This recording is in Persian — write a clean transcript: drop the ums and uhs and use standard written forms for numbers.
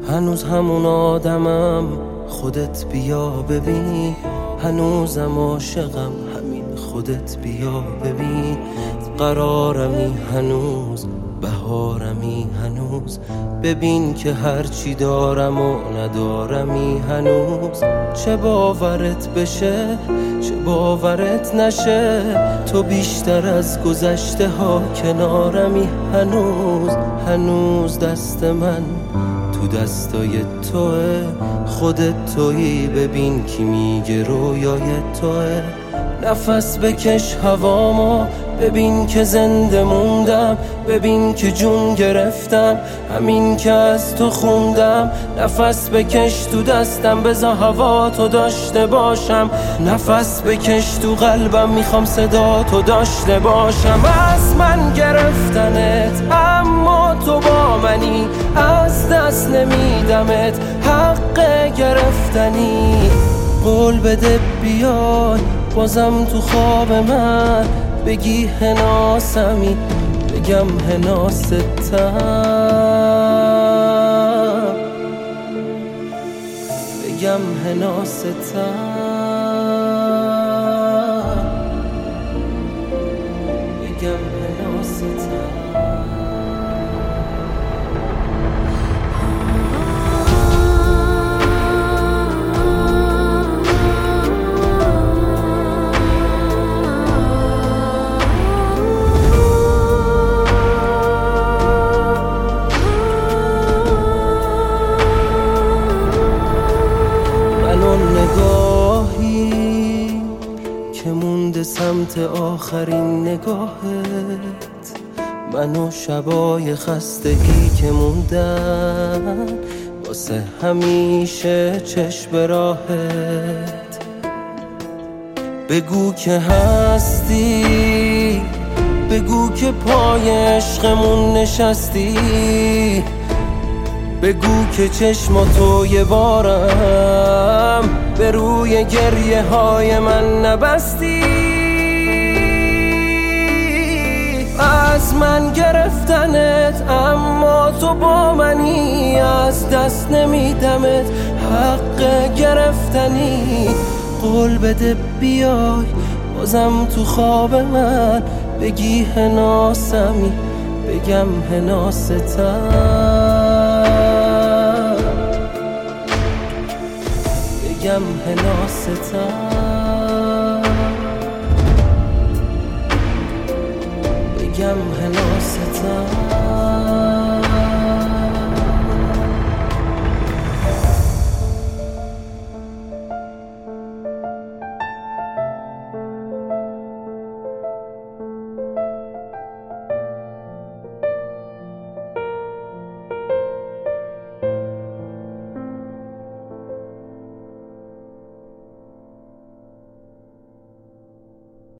هنوز همون آدمم، خودت بیا ببین. هنوزم عاشقم، همین خودت بیا ببین. قرارمی هنوز، بهارمی هنوز. ببین که هرچی دارم و ندارمی هنوز. چه باورت بشه چه باورت نشه، تو بیشتر از گذشته ها کنارمی هنوز. هنوز دست من تو دستای توه، خودت تویی. ببین کی میگه رویای توه. نفس بکش هوامو، ببین که زنده موندم. ببین که جون گرفتم، همین که از تو خوندم. نفس بکش تو دستم، بذار هوا تو داشته باشم. نفس بکش تو قلبم، میخوام صدا تو داشته باشم. از من گرفتنت اما تو با منی، از دست نمیدمت، حق گرفتنی. قول بده بیای بازم تو خواب من، بگی هناسمی، بگم هناستم. بگم هناستم. بگم هناستم. نگاهی که مونده سمت آخرین نگاهت، منو شبای خستگی که موندن واسه همیشه چشم راهت. بگو که هستی، بگو که پای عشقمون نشستی. بگو که چشماتو یه بارم به روی گریه های من نبستی. از من گرفتنت اما تو با منی، از دست نمیدمت، حق گرفتنی. قول بده بیای بازم تو خواب من، بگی هناسمی، بگم هناستم. بگم هناستم. بگم هناستم.